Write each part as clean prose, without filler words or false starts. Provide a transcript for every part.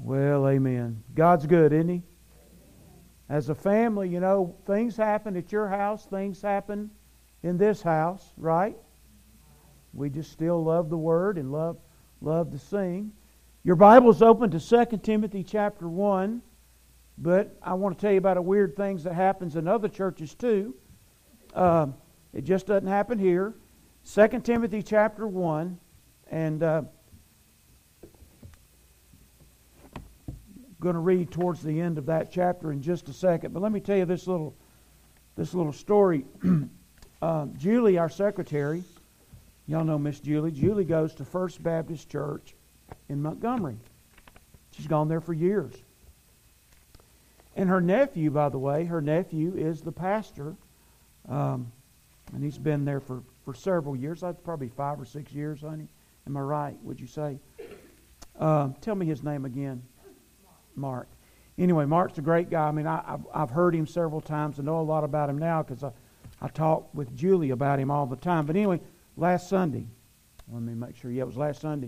Well, amen. God's good, isn't He? As a family, you know, things happen at your house, things happen in this house, right? We just still love the Word and love to sing. Your Bible's open to 2 Timothy chapter 1, but I want to tell you about a weird things that happens in other churches too. It just doesn't happen here. 2 Timothy chapter 1, and going to read towards the end of that chapter in just a second. But let me tell you this little story. Julie, our secretary, y'all know Miss Julie. Julie goes to First Baptist Church in Montgomery. She's gone there for years. And her nephew, by the way, is the pastor, and he's been there for several years. That's probably 5 or 6 years, honey. Am I right? Would you say? Tell me his name again. Mark. Anyway, Mark's a great guy. I mean, I've heard him several times. I know a lot about him now because I talk with Julie about him all the time. But anyway, last Sunday, let me make sure. Yeah, it was last Sunday.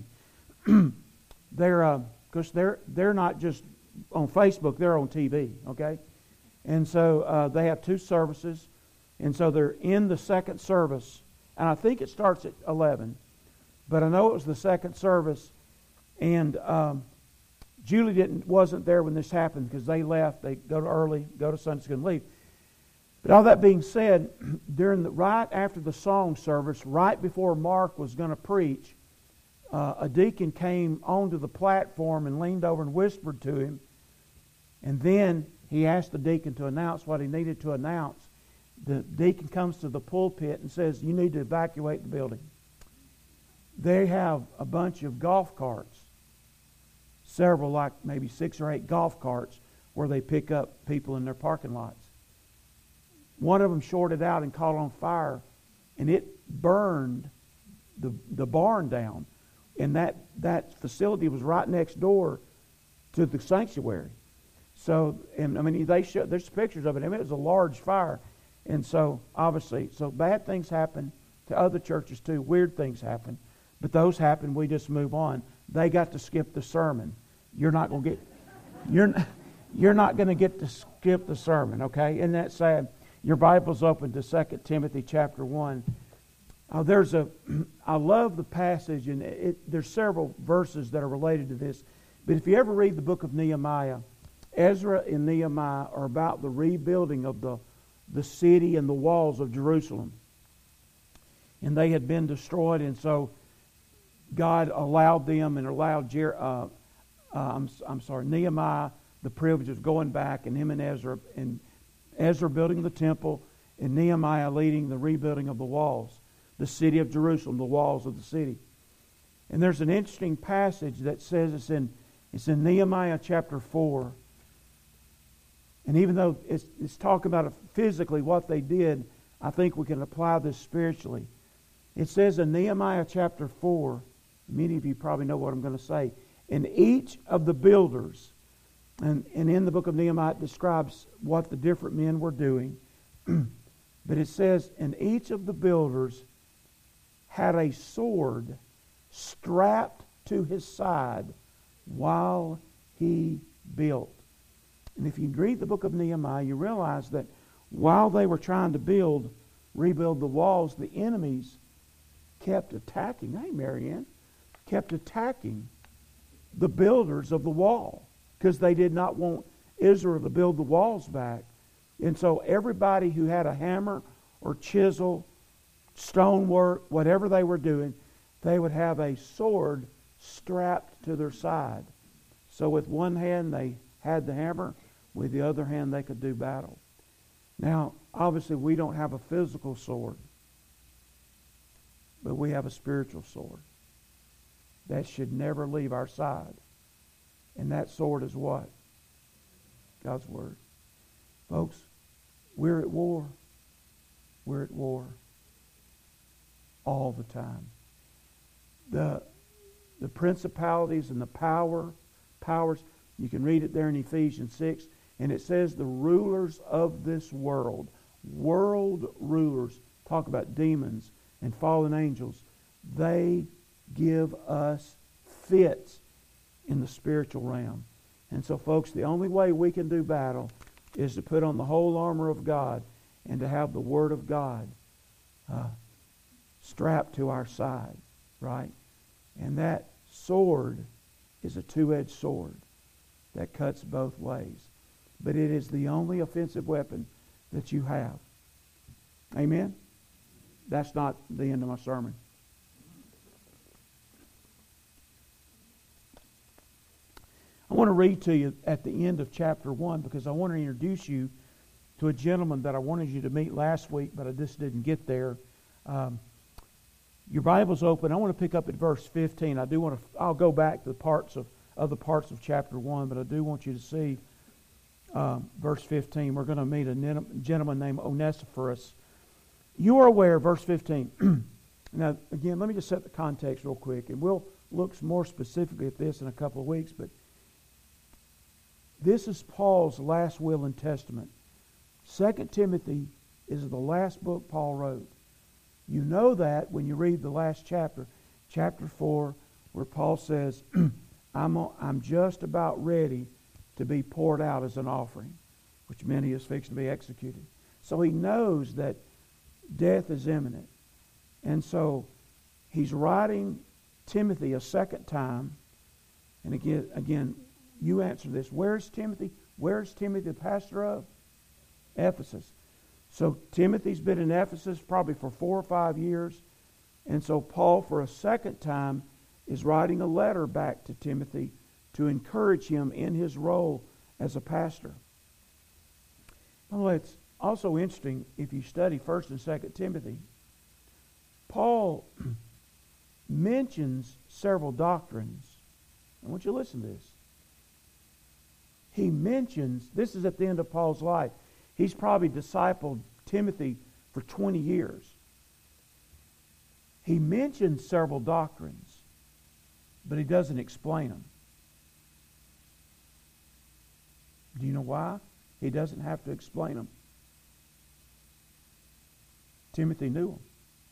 Because they're not just on Facebook; they're on TV. Okay, and so they have 2 services, and so they're in the second service, and I think it starts at 11, but I know it was the second service, and Julie wasn't there when this happened because they left. They go to Sunday school and leave. But all that being said, right after the song service, right before Mark was going to preach, a deacon came onto the platform and leaned over and whispered to him. And then he asked the deacon to announce what he needed to announce. The deacon comes to the pulpit and says, "You need to evacuate the building." They have a bunch of golf carts. Several, like maybe 6 or 8 golf carts where they pick up people in their parking lots. One of them shorted out and caught on fire, and it burned the barn down. And that facility was right next door to the sanctuary. So, and I mean, there's pictures of it. I mean, it was a large fire. And so, obviously, bad things happen to other churches too. Weird things happen. But those happen, we just move on. They got to skip the sermon. You're not going to get to skip the sermon, okay? Isn't that sad? Your Bible's open to 2 Timothy chapter 1. I love the passage, and there's several verses that are related to this. But if you ever read the book of Nehemiah, Ezra and Nehemiah are about the rebuilding of the city and the walls of Jerusalem. And they had been destroyed, and so God allowed them and allowed Nehemiah the privilege of going back, and him and Ezra building the temple, and Nehemiah leading the rebuilding of the walls, the city of Jerusalem, the walls of the city. And there's an interesting passage that says it's in Nehemiah chapter 4. And even though it's talking about physically what they did, I think we can apply this spiritually. It says in Nehemiah chapter 4, many of you probably know what I'm going to say, and each of the builders, and in the book of Nehemiah it describes what the different men were doing, but it says, and each of the builders had a sword strapped to his side while he built. And if you read the book of Nehemiah, you realize that while they were trying to rebuild the walls, the enemies kept attacking. Hey, Marianne. Kept attacking the builders of the wall because they did not want Israel to build the walls back. And so everybody who had a hammer or chisel, stonework, whatever they were doing, they would have a sword strapped to their side. So with one hand they had the hammer, with the other hand they could do battle. Now, obviously we don't have a physical sword, but we have a spiritual sword that should never leave our side. And that sword is what? God's Word. Folks, we're at war. We're at war all the time. The principalities and the powers, you can read it there in Ephesians 6, and it says the rulers of this world rulers, talk about demons and fallen angels, they give us fits in the spiritual realm. And so, folks, the only way we can do battle is to put on the whole armor of God and to have the Word of God strapped to our side, right? And that sword is a two-edged sword that cuts both ways. But it is the only offensive weapon that you have. Amen? That's not the end of my sermon. I want to read to you at the end of chapter 1 because I want to introduce you to a gentleman that I wanted you to meet last week, but I just didn't get there. Your Bible's open. I want to pick up at verse 15. I'll go back to the other parts of chapter 1, but I do want you to see verse 15. We're going to meet a gentleman named Onesiphorus. You are aware, verse 15. Now, again, let me just set the context real quick, and we'll look more specifically at this in a couple of weeks, but this is Paul's last will and testament. 2 Timothy is the last book Paul wrote. You know that when you read the last chapter, chapter 4, where Paul says, I'm just about ready to be poured out as an offering, which meant he is fixing to be executed. So he knows that death is imminent. And so he's writing Timothy a second time. And again, you answer this. Where's Timothy? Where's Timothy the pastor of? Ephesus. So Timothy's been in Ephesus probably for 4 or 5 years. And so Paul, for a second time, is writing a letter back to Timothy to encourage him in his role as a pastor. By the way, it's also interesting if you study 1 and 2 Timothy. Paul mentions several doctrines. I want you to listen to this. He mentions, this is at the end of Paul's life. He's probably discipled Timothy for 20 years. He mentions several doctrines, but he doesn't explain them. Do you know why? He doesn't have to explain them. Timothy knew them.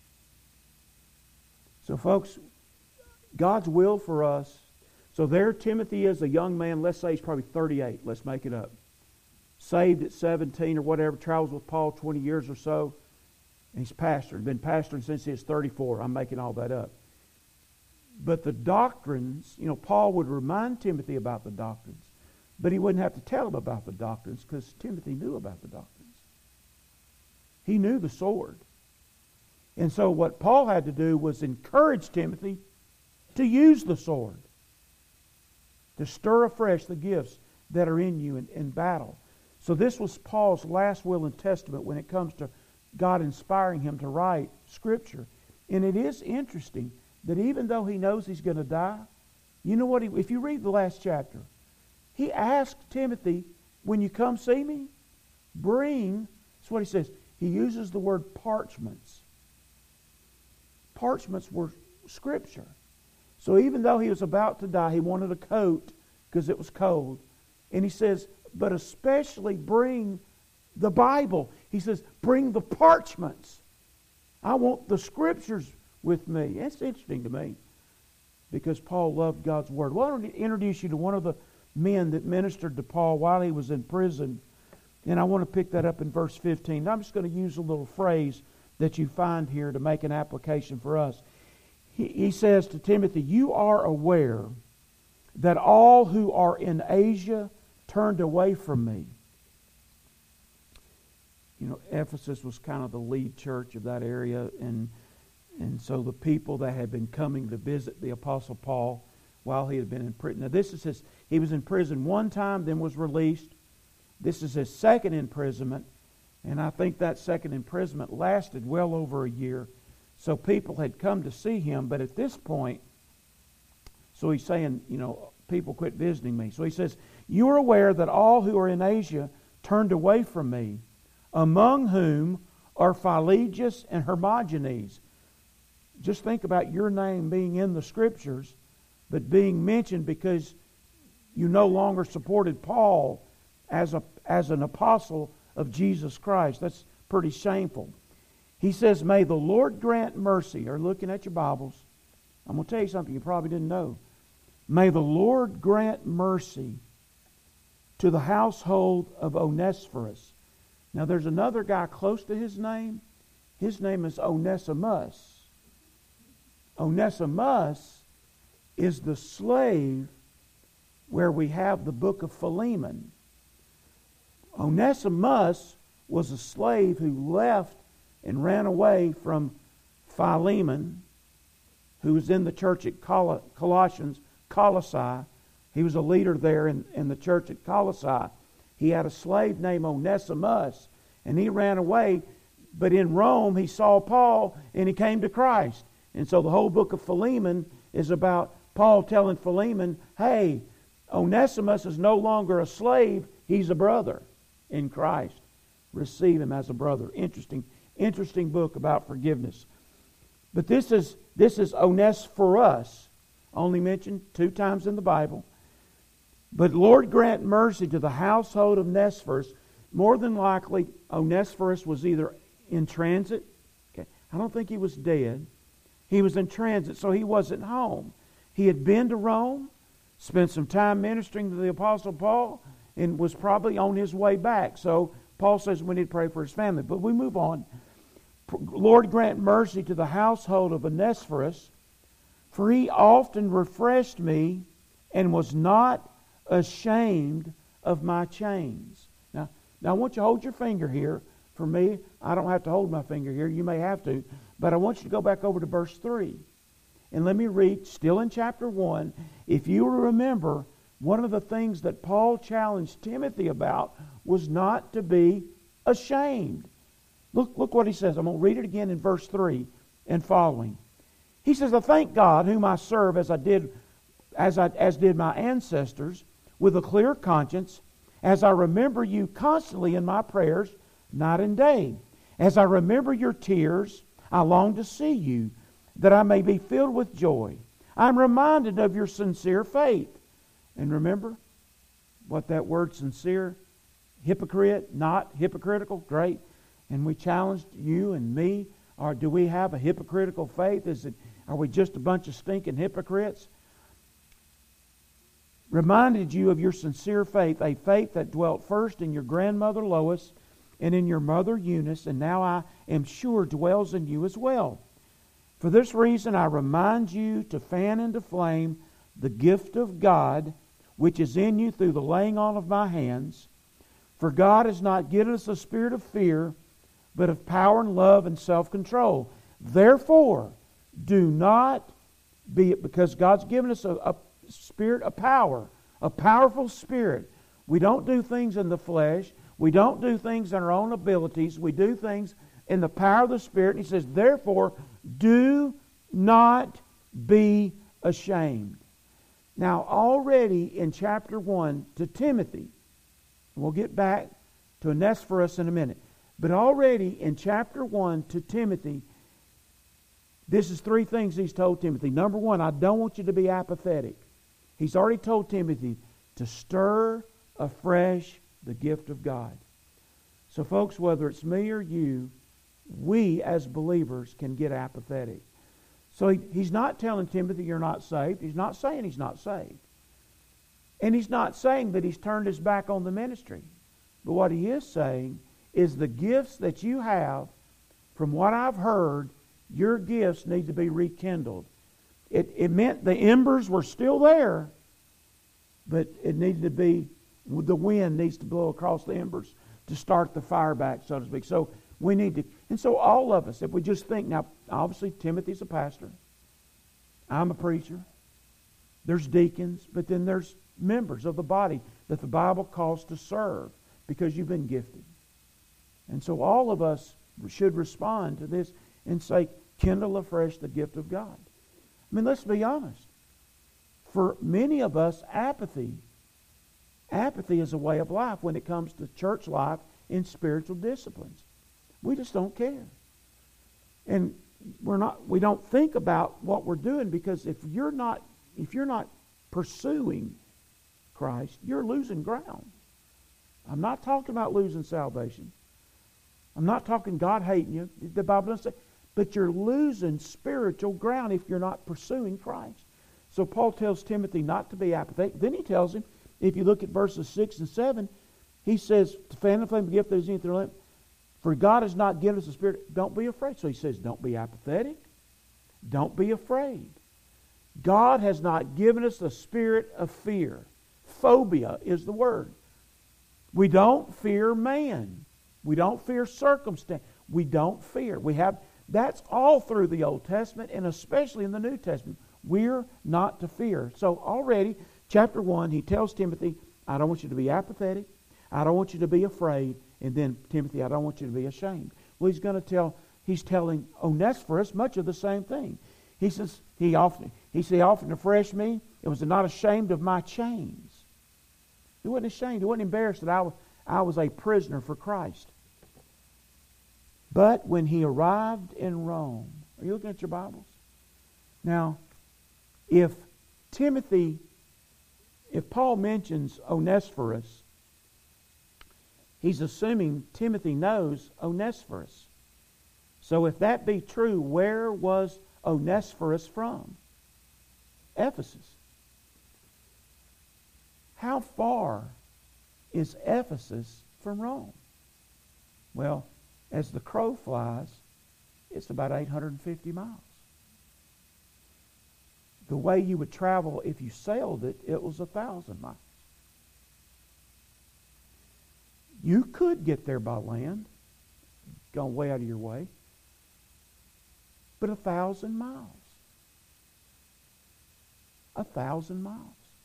So folks, God's will for us. So there Timothy is, a young man, let's say he's probably 38, let's make it up. Saved at 17 or whatever, travels with Paul 20 years or so. And he's pastored, been pastoring since he was 34. I'm making all that up. But the doctrines, Paul would remind Timothy about the doctrines. But he wouldn't have to tell him about the doctrines because Timothy knew about the doctrines. He knew the sword. And so what Paul had to do was encourage Timothy to use the sword, to stir afresh the gifts that are in you in battle. So this was Paul's last will and testament when it comes to God inspiring him to write Scripture. And it is interesting that even though he knows he's going to die, you know what? If you read the last chapter, he asked Timothy, when you come see me, bring, that's what he says. He uses the word parchments. Parchments were Scripture. So even though he was about to die, he wanted a coat because it was cold. And he says, but especially bring the Bible. He says, bring the parchments. I want the Scriptures with me. It's interesting to me because Paul loved God's Word. Well, I want to introduce you to one of the men that ministered to Paul while he was in prison. And I want to pick that up in verse 15. I'm just going to use a little phrase that you find here to make an application for us. He says to Timothy, you are aware that all who are in Asia turned away from me. Ephesus was kind of the lead church of that area, and so the people that had been coming to visit the Apostle Paul while he had been in prison. Now this is he was in prison one time, then was released. This is his second imprisonment, and I think that second imprisonment lasted well over a year. So people had come to see him, but at this point, so he's saying, people quit visiting me. So he says, you are aware that all who are in Asia turned away from me, among whom are Philologus and Hermogenes. Just think about your name being in the Scriptures, but being mentioned because you no longer supported Paul as an apostle of Jesus Christ. That's pretty shameful. He says, may the Lord grant mercy. Or looking at your Bibles, I'm going to tell you something you probably didn't know. May the Lord grant mercy to the household of Onesiphorus. Now there's another guy close to his name. His name is Onesimus. Onesimus is the slave where we have the book of Philemon. Onesimus was a slave who left and ran away from Philemon, who was in the church at Colossae. He was a leader there in the church at Colossae. He had a slave named Onesimus, and he ran away. But in Rome, he saw Paul, and he came to Christ. And so the whole book of Philemon is about Paul telling Philemon, hey, Onesimus is no longer a slave, he's a brother in Christ. Receive him as a brother. Interesting book about forgiveness. But this is Onesiphorus, only mentioned 2 times in the Bible. But Lord grant mercy to the household of Onesiphorus. More than likely, Onesiphorus was either in transit. Okay, I don't think he was dead. He was in transit, so he wasn't home. He had been to Rome, spent some time ministering to the Apostle Paul, and was probably on his way back. So Paul says we need to pray for his family. But we move on. Lord grant mercy to the household of Onesiphorus, for he often refreshed me and was not ashamed of my chains. Now I want you to hold your finger here. For me, I don't have to hold my finger here. You may have to. But I want you to go back over to verse 3. And let me read, still in chapter 1. If you remember, one of the things that Paul challenged Timothy about was not to be ashamed. Look what he says. I'm going to read it again in verse 3 and following. He says, I thank God whom I serve as did my ancestors, with a clear conscience, as I remember you constantly in my prayers, night and day. As I remember your tears, I long to see you, that I may be filled with joy. I'm reminded of your sincere faith. And remember what that word sincere, hypocrite, not hypocritical, great. And we challenged you and me, or do we have a hypocritical faith? Are we just a bunch of stinking hypocrites? Reminded you of your sincere faith, a faith that dwelt first in your grandmother Lois and in your mother Eunice, and now I am sure dwells in you as well. For this reason I remind you to fan into flame the gift of God which is in you through the laying on of my hands. For God has not given us a spirit of fear, but of power and love and self-control. Therefore, do not be, because God's given us a spirit of power, a powerful spirit. We don't do things in the flesh. We don't do things in our own abilities. We do things in the power of the Spirit. And he says, therefore, do not be ashamed. Now, already in chapter 1 to Timothy, we'll get back to Onesiphorus in a minute, but already in chapter 1 to Timothy, this is 3 things he's told Timothy. Number 1, I don't want you to be apathetic. He's already told Timothy to stir afresh the gift of God. So folks, whether it's me or you, we as believers can get apathetic. So he's not telling Timothy you're not saved. He's not saying he's not saved. And he's not saying that he's turned his back on the ministry. But what he is saying is the gifts that you have, from what I've heard, your gifts need to be rekindled. It meant the embers were still there, but it needed to be, the wind needs to blow across the embers to start the fire back, so to speak. So we need to, and so all of us, if we just think, now obviously Timothy's a pastor, I'm a preacher, there's deacons, but then there's members of the body that the Bible calls to serve because you've been gifted. And so all of us should respond to this and say, kindle afresh the gift of God. I mean, let's be honest. For many of us, apathy is a way of life when it comes to church life and spiritual disciplines. We just don't care. And we don't think about what we're doing, because if you're not pursuing Christ, you're losing ground. I'm not talking about losing salvation. I'm not talking God hating you. The Bible doesn't say, but you're losing spiritual ground if you're not pursuing Christ. So Paul tells Timothy not to be apathetic. Then he tells him, if you look at verses 6 and 7, he says, to fan the flame, gift that is in their lamp. For God has not given us a spirit. Don't be afraid. So he says, don't be apathetic. Don't be afraid. God has not given us a spirit of fear. Phobia is the word. We don't fear man. We don't fear circumstance. We don't fear. That's all through the Old Testament and especially in the New Testament. We're not to fear. So already, chapter 1, he tells Timothy, I don't want you to be apathetic. I don't want you to be afraid. And then, Timothy, I don't want you to be ashamed. Well, he's telling Onesiphorus much of the same thing. He says, he often refreshed me. It was not ashamed of my chains. He wasn't ashamed. He wasn't embarrassed that I was a prisoner for Christ. But when he arrived in Rome, are you looking at your Bibles? Now, if Paul mentions Onesiphorus, he's assuming Timothy knows Onesiphorus. So if that be true, where was Onesiphorus from? Ephesus. How far is Ephesus from Rome? Well, as the crow flies, it's about 850 miles. The way you would travel if you sailed it was 1,000 miles. You could get there by land, going way out of your way, but 1,000 miles. 1,000 miles.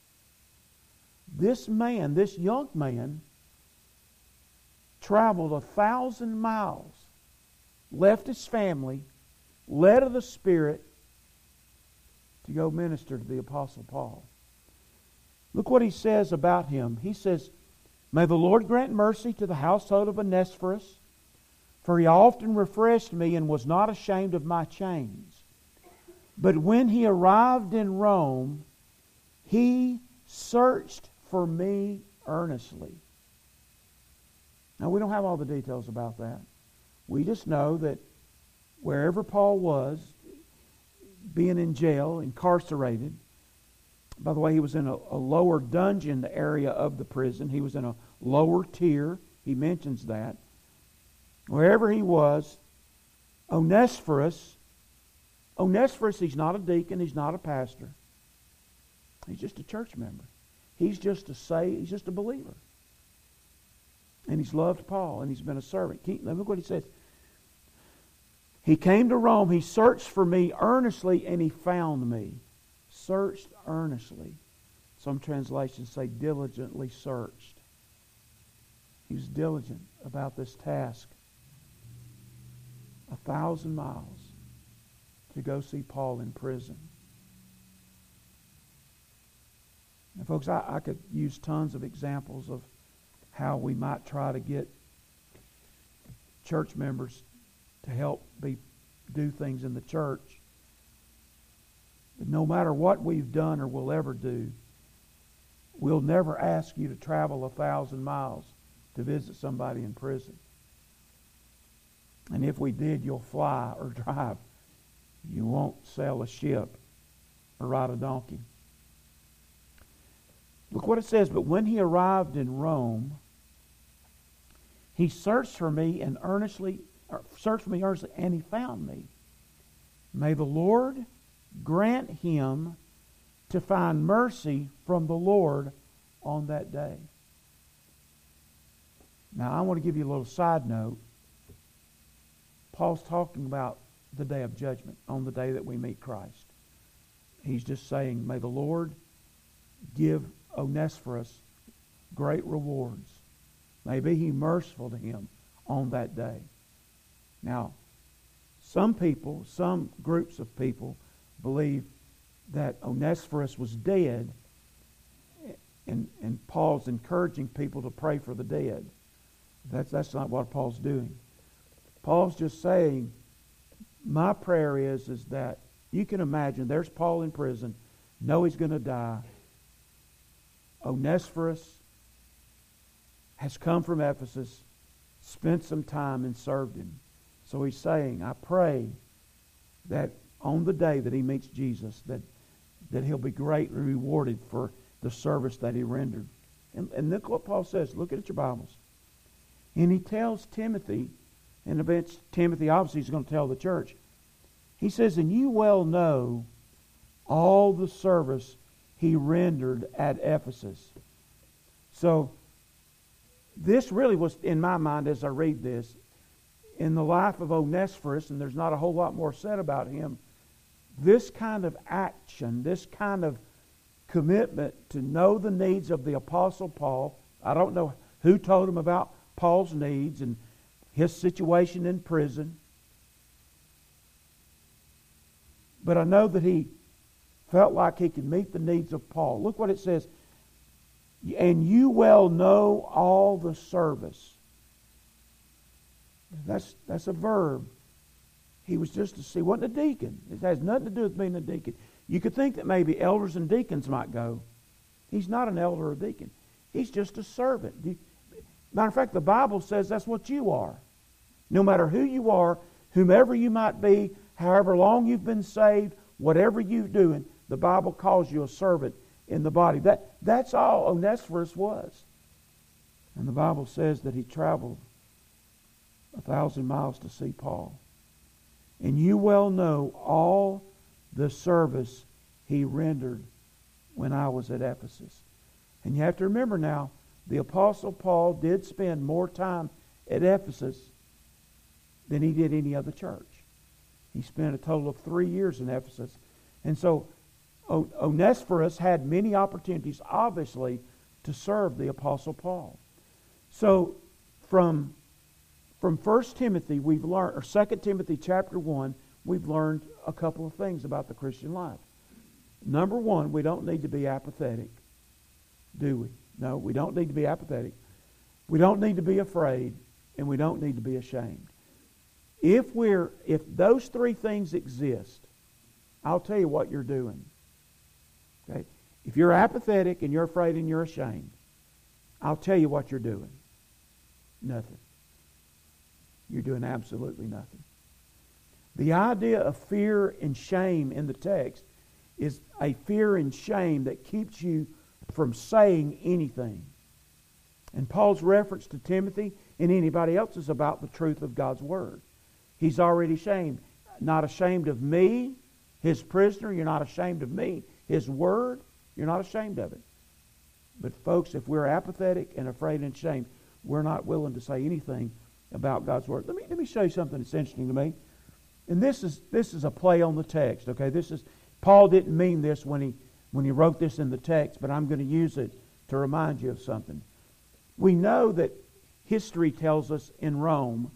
This young man, traveled 1,000 miles, left his family, led of the Spirit, to go minister to the Apostle Paul. Look what he says about him. He says, may the Lord grant mercy to the household of Onesiphorus, for he often refreshed me and was not ashamed of my chains. But when he arrived in Rome, he searched for me earnestly. Now, we don't have all the details about that. We just know that wherever Paul was, being in jail, incarcerated, by the way, he was in a lower dungeon area of the prison. He was in a lower tier. He mentions that. Wherever he was, Onesiphorus, he's not a deacon, he's not a pastor. He's just a church member. He's just a believer. And he's loved Paul, and he's been a servant. Look what he says. He came to Rome, he searched for me earnestly, and he found me. Searched earnestly. Some translations say diligently searched. He was diligent about this task. 1,000 miles to go see Paul in prison. And folks, I could use tons of examples of how we might try to get church members to help do things in the church. But no matter what we've done or will ever do, we'll never ask you to travel 1,000 miles to visit somebody in prison. And if we did, you'll fly or drive. You won't sail a ship or ride a donkey. Look what it says. But when he arrived in Rome, he searched for me earnestly, and he found me. May the Lord grant him to find mercy from the Lord on that day. Now, I want to give you a little side note. Paul's talking about the day of judgment, on the day that we meet Christ. He's just saying, may the Lord give Onesiphorus great rewards. May be he merciful to him on that day. Now, some groups of people believe that Onesiphorus was dead, and Paul's encouraging people to pray for the dead. That's not what Paul's doing. Paul's just saying, my prayer is that you can imagine there's Paul in prison, know he's going to die. Onesiphorus has come from Ephesus, spent some time and served him. So he's saying, I pray that on the day that he meets Jesus, that he'll be greatly rewarded for the service that he rendered. And look what Paul says. Look at your Bibles. And he tells Timothy, and eventually Timothy obviously is going to tell the church. He says, and you well know all the service he rendered at Ephesus. So, this really was, in my mind as I read this, in the life of Onesiphorus, and there's not a whole lot more said about him, this kind of action, this kind of commitment to know the needs of the Apostle Paul. I don't know who told him about Paul's needs and his situation in prison, but I know that he felt like he could meet the needs of Paul. Look what it says. And you well know all the service. That's a verb. He was just he wasn't a deacon. It has nothing to do with being a deacon. You could think that maybe elders and deacons might go. He's not an elder or deacon. He's just a servant. Matter of fact, the Bible says that's what you are. No matter who you are, whomever you might be, however long you've been saved, whatever you're doing, the Bible calls you a servant in the body. That's all Onesiphorus was. And the Bible says that he traveled 1,000 miles to see Paul. And you well know all the service he rendered when I was at Ephesus. And you have to remember now, the Apostle Paul did spend more time at Ephesus than he did any other church. He spent a total of 3 years in Ephesus. And so Onesiphorus had many opportunities, obviously, to serve the Apostle Paul. So from 1 Timothy, we've learned, or 2 Timothy chapter 1, we've learned a couple of things about the Christian life. Number one, we don't need to be apathetic, do we? No, we don't need to be apathetic. We don't need to be afraid, and we don't need to be ashamed. If those three things exist, I'll tell you what you're doing. Okay? If you're apathetic and you're afraid and you're ashamed, I'll tell you what you're doing. Nothing. You're doing absolutely nothing. The idea of fear and shame in the text is a fear and shame that keeps you from saying anything. And Paul's reference to Timothy and anybody else is about the truth of God's Word. He's already ashamed. Not ashamed of me, His prisoner. You're not ashamed of me, His Word. You're not ashamed of it. But folks, if we're apathetic and afraid and ashamed, we're not willing to say anything about God's Word. Let me show you something that's interesting to me. And this is a play on the text. Okay, Paul didn't mean this when he wrote this in the text, but I'm going to use it to remind you of something. We know that history tells us in Rome,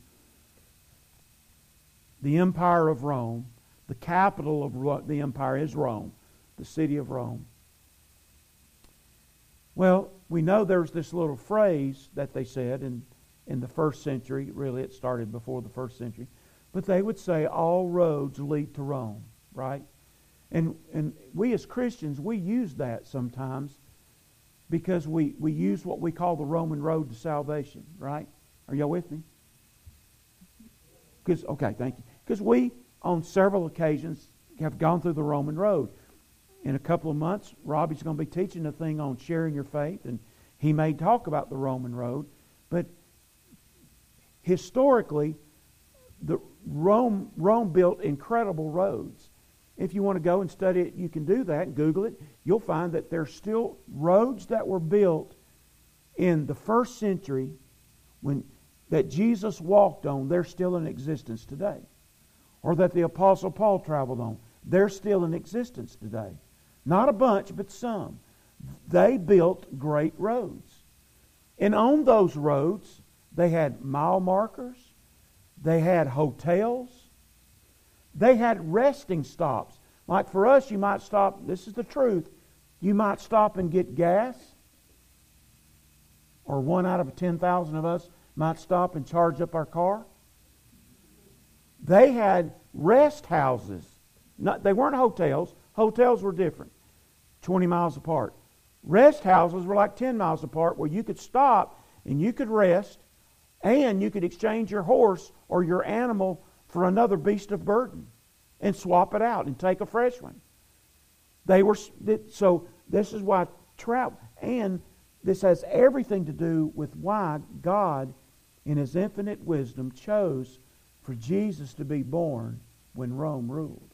the Empire of Rome, the capital of the empire is Rome, the city of Rome. Well, we know there's this little phrase that they said in the first century. Really, it started before the first century. But they would say, all roads lead to Rome, right? And we as Christians, we use that sometimes because we use what we call the Roman road to salvation, right? Are y'all with me? Okay, thank you. Because we, on several occasions, have gone through the Roman road. In a couple of months, Robbie's going to be teaching a thing on sharing your faith, and he may talk about the Roman road. But historically, Rome built incredible roads. If you want to go and study it, you can do that and Google it. You'll find that there's still roads that were built in the first century that Jesus walked on. They're still in existence today. Or that the Apostle Paul traveled on. They're still in existence today. Not a bunch, but some. They built great roads. And on those roads, they had mile markers. They had hotels. They had resting stops. Like for us, you might stop, this is the truth, you might stop and get gas. Or 1 out of 10,000 of us might stop and charge up our car. They had rest houses. They weren't hotels. Hotels were different, 20 miles apart. Rest houses were like 10 miles apart where you could stop and you could rest and you could exchange your horse or your animal for another beast of burden and swap it out and take a fresh one. So this is why travel, and this has everything to do with why God, in His infinite wisdom, chose for Jesus to be born when Rome ruled.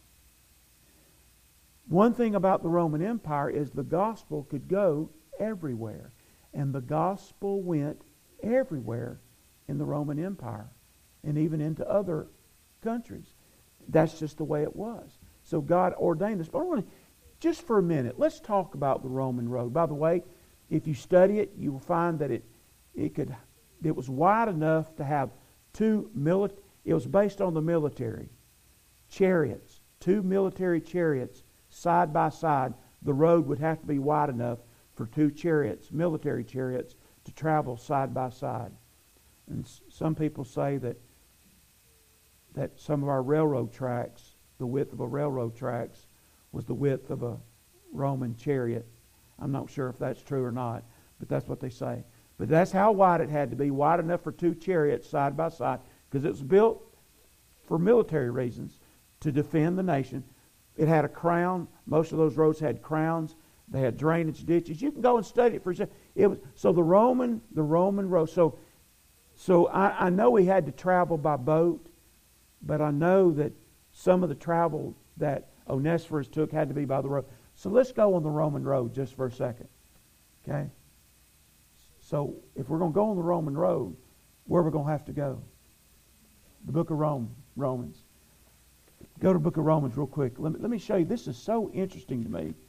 One thing about the Roman Empire is the gospel could go everywhere. And the gospel went everywhere in the Roman Empire and even into other countries. That's just the way it was. So God ordained this. But I want to, just for a minute, let's talk about the Roman road. By the way, if you study it, you will find that it was wide enough to have it was based on the military. Chariots, 2 military chariots side by side. The road would have to be wide enough for 2 chariots, military chariots, to travel side by side. And some people say that some of our railroad tracks, the width of a railroad tracks, was the width of a Roman chariot. I'm not sure if that's true or not, but that's what they say. But that's how wide it had to be, wide enough for 2 chariots side by side, because it was built for military reasons to defend the nation. It had a crown. Most of those roads had crowns. They had drainage ditches. You can go and study it for yourself. So the Roman road. So I know he had to travel by boat, but I know that some of the travel that Onesiphorus took had to be by the road. So let's go on the Roman road just for a second. Okay? So if we're going to go on the Roman road, where are we going to have to go? The book of Romans. Go to the book of Romans real quick. Let me show you. This is so interesting to me.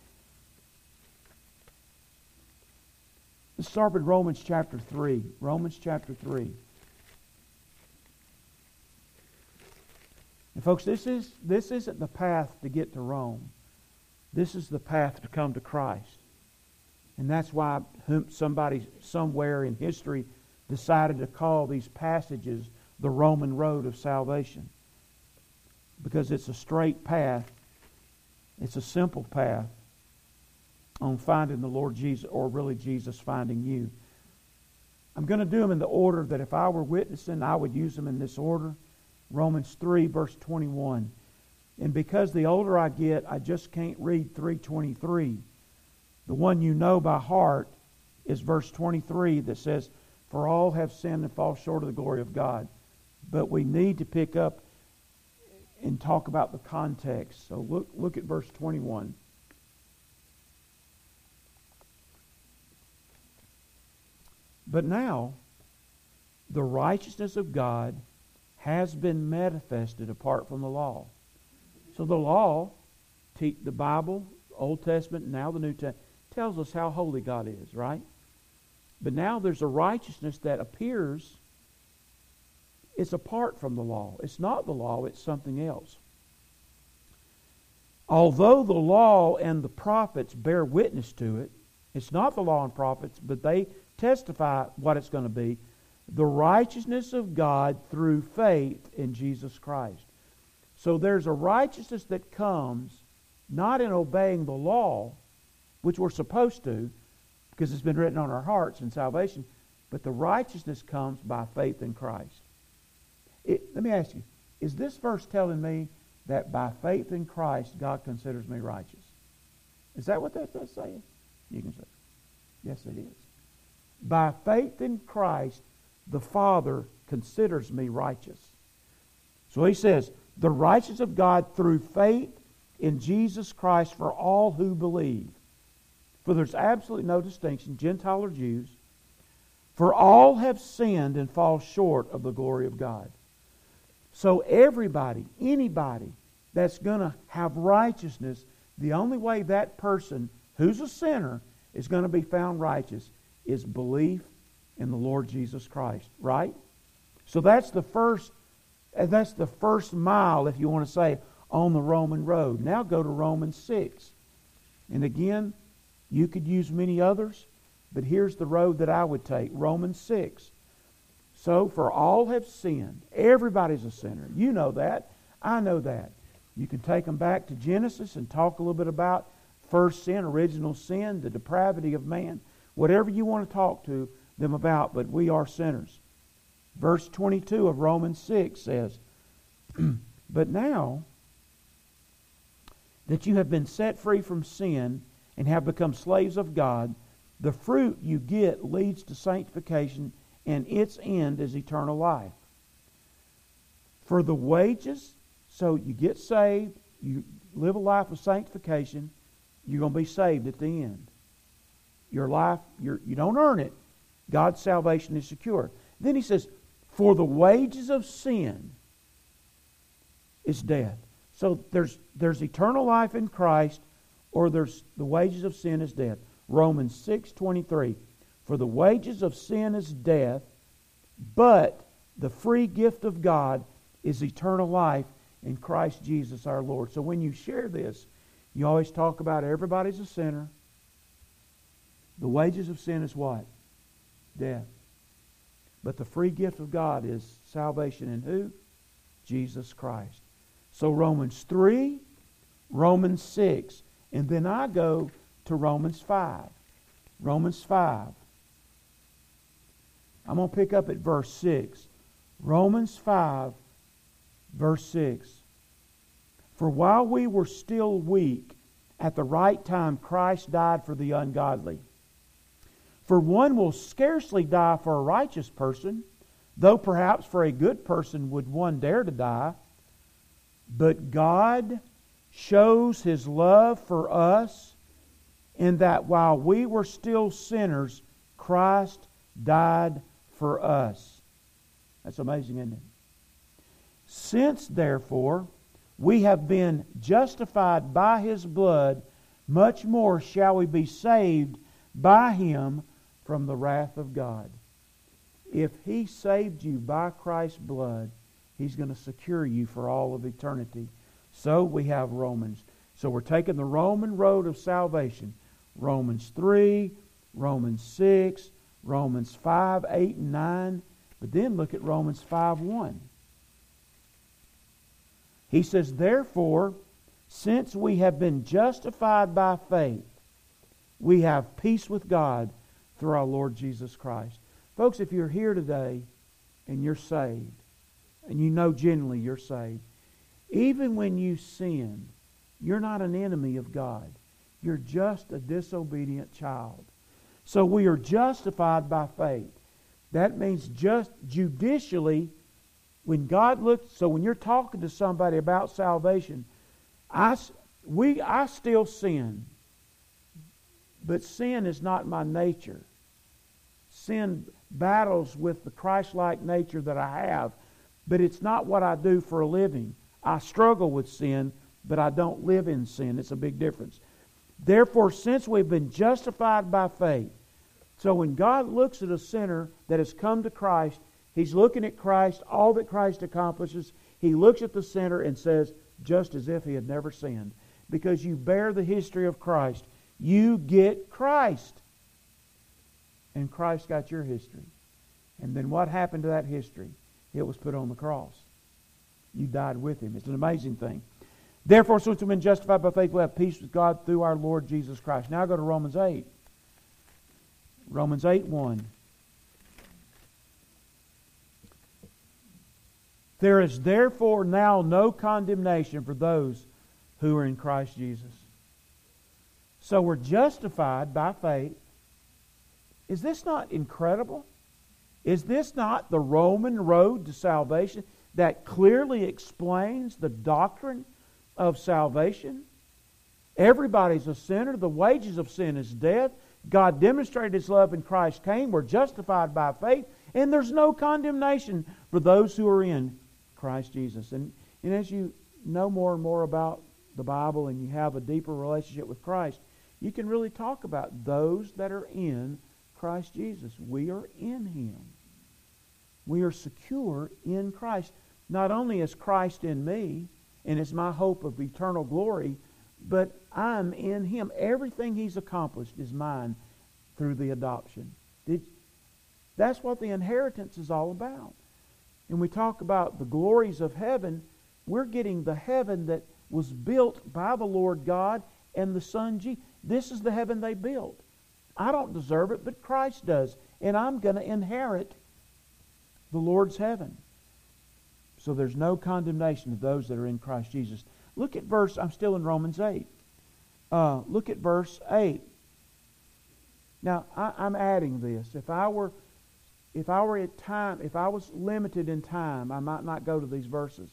Let's start with Romans chapter 3. Romans chapter 3. And folks, this isn't the path to get to Rome. This is the path to come to Christ. And that's why somebody somewhere in history decided to call these passages the Roman road of salvation. Because it's a straight path. It's a simple path on finding the Lord Jesus, or really Jesus finding you. I'm going to do them in the order that if I were witnessing, I would use them in this order. Romans 3, verse 21. And because the older I get, I just can't read 3:23. The one you know by heart is verse 23 that says, "For all have sinned and fall short of the glory of God." But we need to pick up and talk about the context. So look at verse 21. But now, the righteousness of God has been manifested apart from the law. So the law, the Bible, Old Testament, now the New Testament, tells us how holy God is, right? But now there's a righteousness that appears. It's apart from the law. It's not the law, it's something else. Although the law and the prophets bear witness to it, it's not the law and prophets, but they testify what it's going to be. The righteousness of God through faith in Jesus Christ. So there's a righteousness that comes not in obeying the law, which we're supposed to, because it's been written on our hearts in salvation, but the righteousness comes by faith in Christ. Let me ask you, is this verse telling me that by faith in Christ, God considers me righteous? Is that what that's saying? You can say, yes, it is. By faith in Christ, the Father considers me righteous. So he says, the righteousness of God through faith in Jesus Christ for all who believe. For there's absolutely no distinction, Gentile or Jews. For all have sinned and fall short of the glory of God. So everybody, anybody that's going to have righteousness, the only way that person who's a sinner is going to be found righteous is belief in the Lord Jesus Christ, right? So that's the first mile, if you want to say, on the Roman road. Now go to Romans 6. And again, you could use many others, but here's the road that I would take. Romans 6. So, for all have sinned. Everybody's a sinner. You know that. I know that. You can take them back to Genesis and talk a little bit about first sin, original sin, the depravity of man. Whatever you want to talk to them about, but we are sinners. Verse 22 of Romans 6 says, But now that you have been set free from sin and have become slaves of God, The fruit you get leads to sanctification, and its end is eternal life. For the wages, so you get saved, you live a life of sanctification, you're going to be saved at the end. Your life, you don't earn it. God's salvation is secure. Then he says, for the wages of sin is death. So there's eternal life in Christ, or there's the wages of sin is death. Romans 6:23. For the wages of sin is death, but the free gift of God is eternal life in Christ Jesus our Lord. So when you share this, you always talk about everybody's a sinner. The wages of sin is what? Death. But the free gift of God is salvation in who? Jesus Christ. So Romans 3, Romans 6, and then I go to Romans 5. Romans 5. I'm going to pick up at verse 6. Romans 5, verse 6. For while we were still weak, at the right time Christ died for the ungodly. For one will scarcely die for a righteous person, though perhaps for a good person would one dare to die. But God shows His love for us in that while we were still sinners, Christ died for us. That's amazing, isn't it? Since, therefore, we have been justified by His blood, much more shall we be saved by Him from the wrath of God. If He saved you by Christ's blood, He's going to secure you for all of eternity. So we have Romans. So we're taking the Roman road of salvation. Romans 3, Romans 6, Romans 5, 8, and 9. But then look at Romans 5:1. He says, therefore, since we have been justified by faith, we have peace with God through our Lord Jesus Christ. Folks, if you're here today and you're saved, and you know genuinely you're saved, even when you sin, you're not an enemy of God. You're just a disobedient child. So we are justified by faith. That means just judicially, when God looks, so when you're talking to somebody about salvation, I still sin. But sin is not my nature. Sin battles with the Christ-like nature that I have, but it's not what I do for a living. I struggle with sin, but I don't live in sin. It's a big difference. Therefore, since we've been justified by faith, so when God looks at a sinner that has come to Christ, He's looking at Christ, all that Christ accomplishes. He looks at the sinner and says, just as if he had never sinned. Because you bear the history of Christ. You get Christ. And Christ got your history. And then what happened to that history? It was put on the cross. You died with Him. It's an amazing thing. Therefore, since we've been justified by faith, we have peace with God through our Lord Jesus Christ. Now go to Romans 8. Romans 8:1. There is therefore now no condemnation for those who are in Christ Jesus. So we're justified by faith. Is this not incredible? Is this not the Roman road to salvation that clearly explains the doctrine of salvation? Everybody's a sinner. The wages of sin is death. God demonstrated His love in Christ came. We're justified by faith. And there's no condemnation for those who are in Christ Jesus. And as you know more and more about the Bible and you have a deeper relationship with Christ, you can really talk about those that are in Christ Jesus. We are in Him. We are secure in Christ. Not only is Christ in me, and it's my hope of eternal glory, but I'm in Him. Everything He's accomplished is mine through the adoption. That's what the inheritance is all about. And we talk about the glories of heaven. We're getting the heaven that was built by the Lord God and the Son Jesus. This is the heaven they built. I don't deserve it, but Christ does. And I'm going to inherit the Lord's heaven. So there's no condemnation of those that are in Christ Jesus. Look at I'm still in Romans 8. Look at verse 8. Now, I'm adding this. If I was limited in time, I might not go to these verses.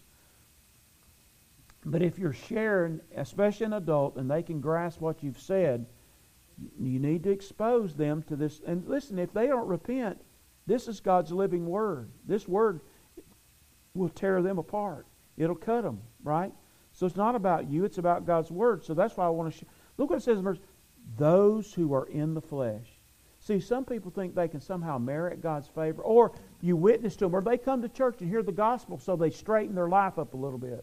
But if you're sharing, especially an adult, and they can grasp what you've said, you need to expose them to this. And listen, if they don't repent, this is God's living Word. This Word will tear them apart. It'll cut them, right? So it's not about you, it's about God's Word. So that's why I want to look what it says in verse, those who are in the flesh. See, some people think they can somehow merit God's favor, or you witness to them, or they come to church and hear the gospel, so they straighten their life up a little bit.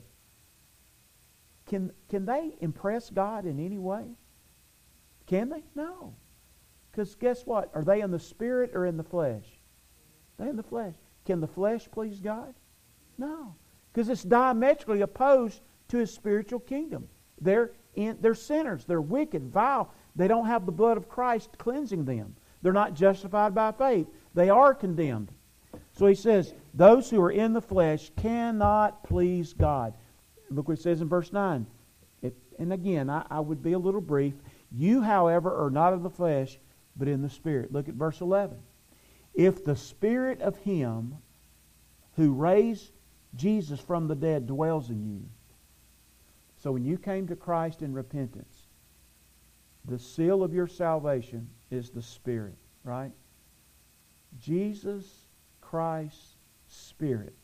Can they impress God in any way? Can they? No. Because guess what? Are they in the Spirit or in the flesh? They're in the flesh. Can the flesh please God? No. Because it's diametrically opposed to His spiritual kingdom. They're sinners. They're wicked, vile. They don't have the blood of Christ cleansing them. They're not justified by faith. They are condemned. So he says, those who are in the flesh cannot please God. Look what it says in verse 9. And again, I would be a little brief. You, however, are not of the flesh, but in the Spirit. Look at verse 11. If the Spirit of Him who raised Jesus from the dead dwells in you. So when you came to Christ in repentance, the seal of your salvation is the Spirit, right? Jesus Christ's Spirit.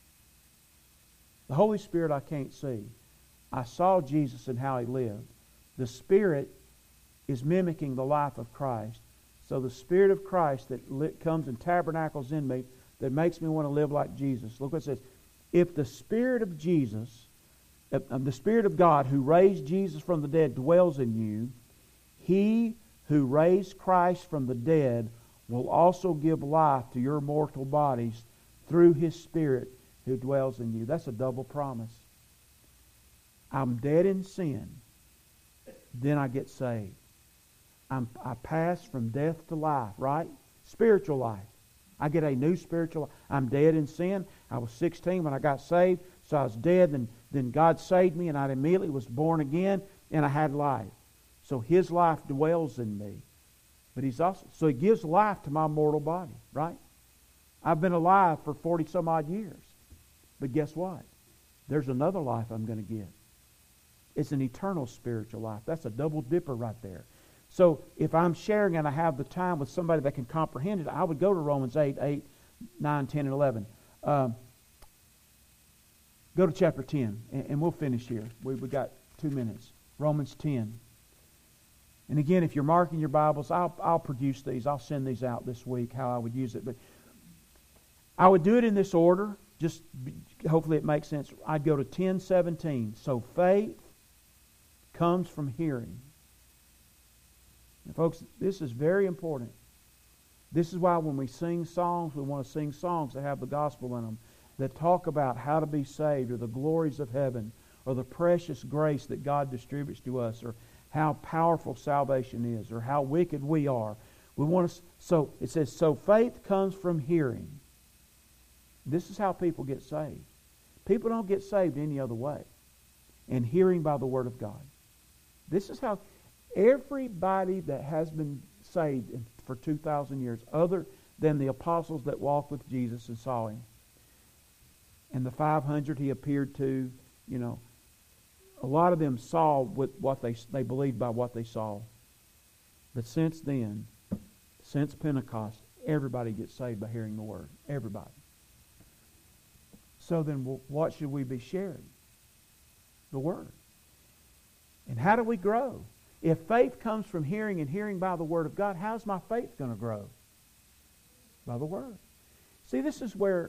The Holy Spirit I can't see. I saw Jesus and how He lived. The Spirit is mimicking the life of Christ. So the Spirit of Christ that comes and tabernacles in me, that makes me want to live like Jesus. Look what it says. If the Spirit of Jesus, the Spirit of God who raised Jesus from the dead dwells in you, He who raised Christ from the dead will also give life to your mortal bodies through His Spirit who dwells in you. That's a double promise. I'm dead in sin. Then I get saved. I pass from death to life, right? Spiritual life. I get a new spiritual life. I'm dead in sin. I was 16 when I got saved, so I was dead. Then God saved me, and I immediately was born again, and I had life. So His life dwells in me. But He gives life to my mortal body, right? I've been alive for 40 some odd years. But guess what? There's another life I'm going to get. It's an eternal spiritual life. That's a double dipper right there. So if I'm sharing and I have the time with somebody that can comprehend it, I would go to Romans 8, 9, 10, and 11. Go to chapter 10, and we'll finish here. We've got 2 minutes. Romans 10. And again, if you're marking your Bibles, I'll produce these. I'll send these out this week, how I would use it. But I would do it in this order. Just hopefully it makes sense. I'd go to 10:17. So faith comes from hearing. And folks, this is very important. This is why when we sing songs, we want to sing songs that have the gospel in them, that talk about how to be saved, or the glories of heaven, or the precious grace that God distributes to us, or how powerful salvation is, or how wicked we are. We want to. So it says, so faith comes from hearing. This is how people get saved. People don't get saved any other way. And hearing by the Word of God. This is how everybody that has been saved for 2,000 years, other than the apostles that walked with Jesus and saw Him, and the 500 He appeared to, a lot of them saw what they believed by what they saw. But since then, since Pentecost, everybody gets saved by hearing the Word. Everybody. So then what should we be sharing? The Word. And how do we grow? If faith comes from hearing and hearing by the Word of God, how's my faith going to grow? By the Word. See, this is where,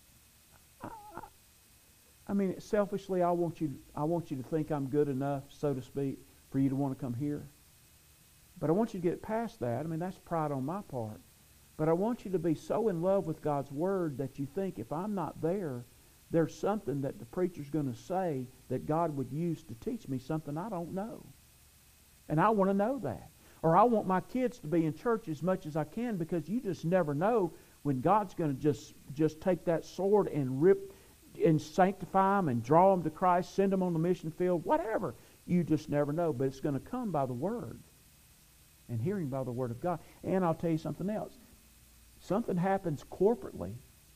selfishly, I want you to think I'm good enough, so to speak, for you to want to come here. But I want you to get past that. That's pride on my part. But I want you to be so in love with God's Word that you think, if I'm not there, there's something that the preacher's going to say that God would use to teach me something I don't know. And I want to know that. Or I want my kids to be in church as much as I can, because you just never know when God's going to just take that sword and rip and sanctify them and draw them to Christ, send them on the mission field, whatever. You just never know. But it's going to come by the Word. and hearing by the Word of God. And I'll tell you something else. Something happens corporately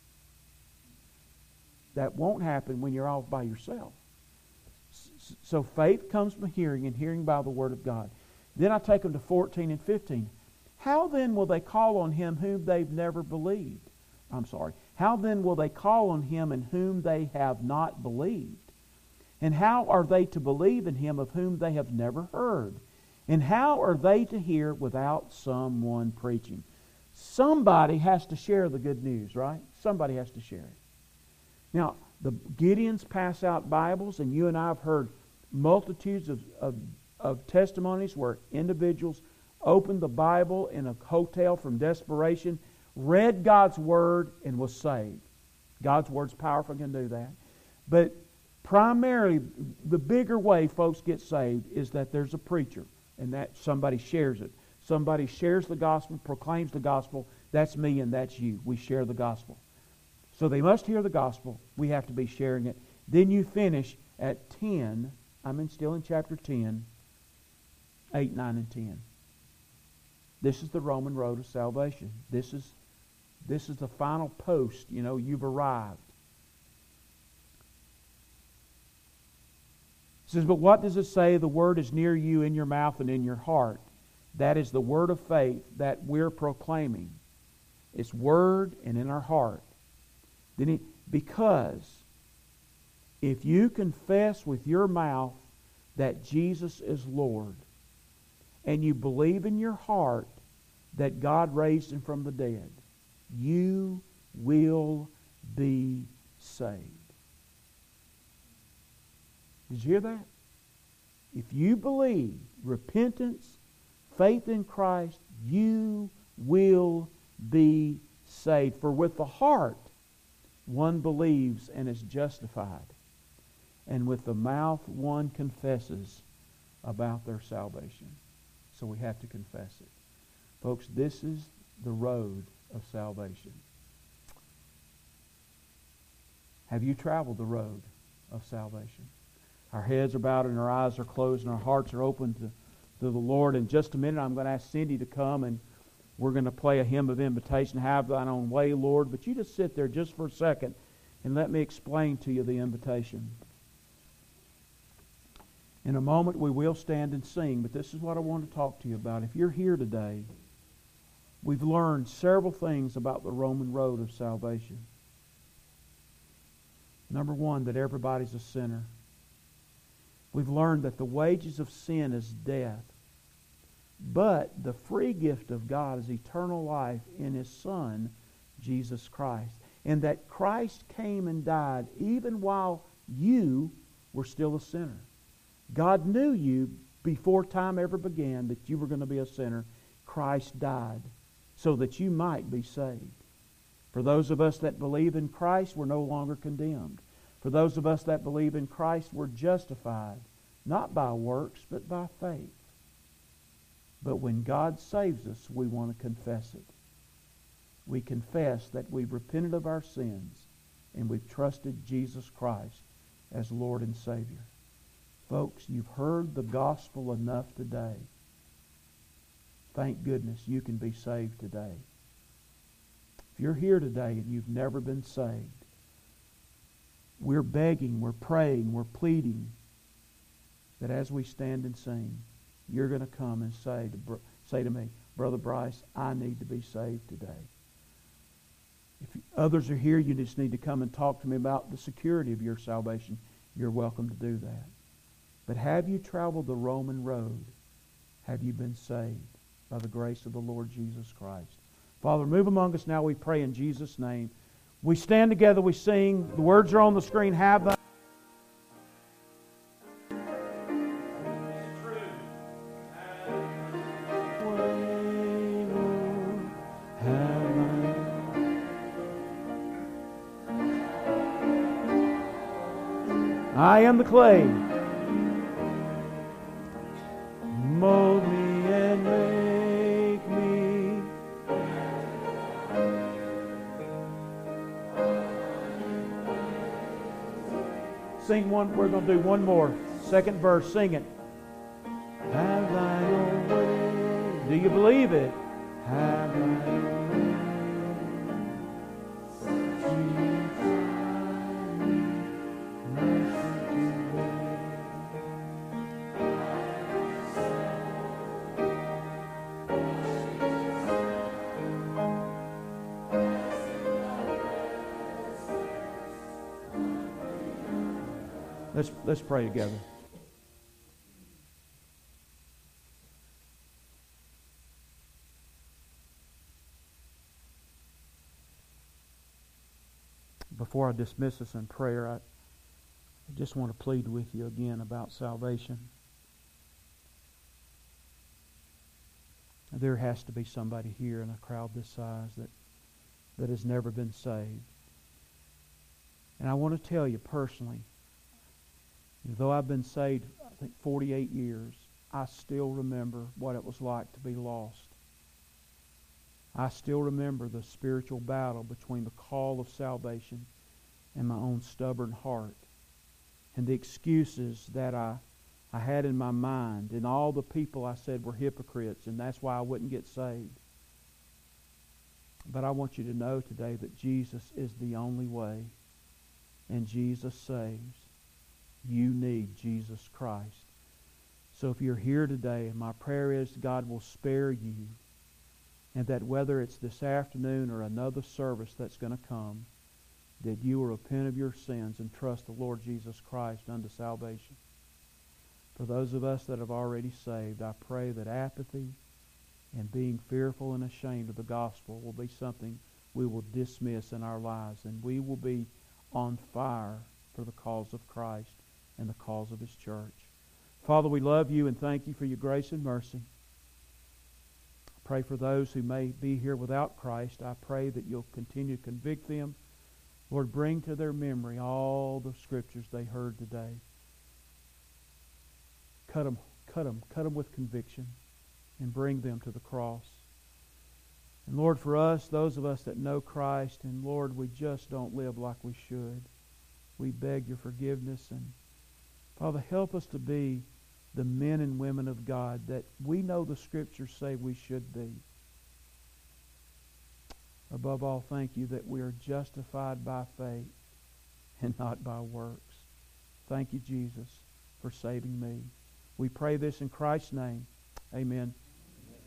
that won't happen when you're off by yourself. So faith comes from hearing, and hearing by the Word of God. Then I take them to 14 and 15. How then will they call on Him whom they've never believed? How then will they call on Him in whom they have not believed? And how are they to believe in Him of whom they have never heard? And how are they to hear without someone preaching? Somebody has to share the good news, right? Somebody has to share it. Now, the Gideons pass out Bibles, and you and I have heard multitudes of testimonies where individuals opened the Bible in a hotel from desperation, read God's Word, and was saved. God's Word's powerful, can do that. But primarily, the bigger way folks get saved is that there's a preacher, and that somebody shares it. Somebody shares the gospel, proclaims the gospel. That's me and that's you. We share the gospel. So they must hear the gospel. We have to be sharing it. Then you finish at 10. Still in chapter 10, 8, 9, and 10. This is the Roman road of salvation. This is the final post. You've arrived. It says, but what does it say? The word is near you, in your mouth and in your heart. That is the word of faith that we're proclaiming. It's word and in our heart. Because if you confess with your mouth that Jesus is Lord, and you believe in your heart that God raised Him from the dead, you will be saved. Did you hear that? If you believe repentance, faith in Christ, you will be saved. For with the heart one believes and is justified, and with the mouth one confesses about their salvation. So we have to confess it. Folks, this is the road of salvation. Have you traveled the road of salvation? Our heads are bowed and our eyes are closed and our hearts are open to the Lord. In just a minute, I'm going to ask Cindy to come, and we're going to play a hymn of invitation. Have thine own way, Lord. But you just sit there just for a second and let me explain to you the invitation. In a moment, we will stand and sing, but this is what I want to talk to you about. If you're here today, we've learned several things about the Roman road of salvation. Number one, that everybody's a sinner. We've learned that the wages of sin is death. But the free gift of God is eternal life in His Son, Jesus Christ. And that Christ came and died even while you were still a sinner. God knew you before time ever began that you were going to be a sinner. Christ died so that you might be saved. For those of us that believe in Christ, we're no longer condemned. For those of us that believe in Christ, we're justified, not by works, but by faith. But when God saves us, we want to confess it. We confess that we've repented of our sins and we've trusted Jesus Christ as Lord and Savior. Folks, you've heard the gospel enough today. Thank goodness you can be saved today. If you're here today and you've never been saved, we're begging, we're praying, we're pleading that as we stand and sing, you're going to come and say to me, Brother Bryce, I need to be saved today. If others are here, you just need to come and talk to me about the security of your salvation. You're welcome to do that. But have you traveled the Roman road? Have you been saved by the grace of the Lord Jesus Christ? Father, move among us now, we pray in Jesus' name. We stand together, we sing. The words are on the screen. Have thy I am the clay. Mold me and make me. Sing one. We're going to do one more. Second verse. Sing it. Have thine own way. Do you believe it? Have Let's pray together. Before I dismiss us in prayer, I just want to plead with you again about salvation. There has to be somebody here in a crowd this size that has never been saved. And I want to tell you personally, though I've been saved, I think 48 years, I still remember what it was like to be lost. I still remember the spiritual battle between the call of salvation and my own stubborn heart, and the excuses that I had in my mind, and all the people I said were hypocrites, and that's why I wouldn't get saved. But I want you to know today that Jesus is the only way, and Jesus saves. You need Jesus Christ. So if you're here today, my prayer is God will spare you, and that whether it's this afternoon or another service that's going to come, that you will repent of your sins and trust the Lord Jesus Christ unto salvation. For those of us that have already saved, I pray that apathy and being fearful and ashamed of the gospel will be something we will dismiss in our lives, and we will be on fire for the cause of Christ and the cause of His church. Father, we love you and thank you for your grace and mercy. I pray for those who may be here without Christ. I pray that you'll continue to convict them. Lord, bring to their memory all the scriptures they heard today. Cut them with conviction and bring them to the cross. And Lord, for us, those of us that know Christ, and Lord, we just don't live like we should. We beg your forgiveness, and Father, help us to be the men and women of God that we know the Scriptures say we should be. Above all, thank you that we are justified by faith and not by works. Thank you, Jesus, for saving me. We pray this in Christ's name. Amen.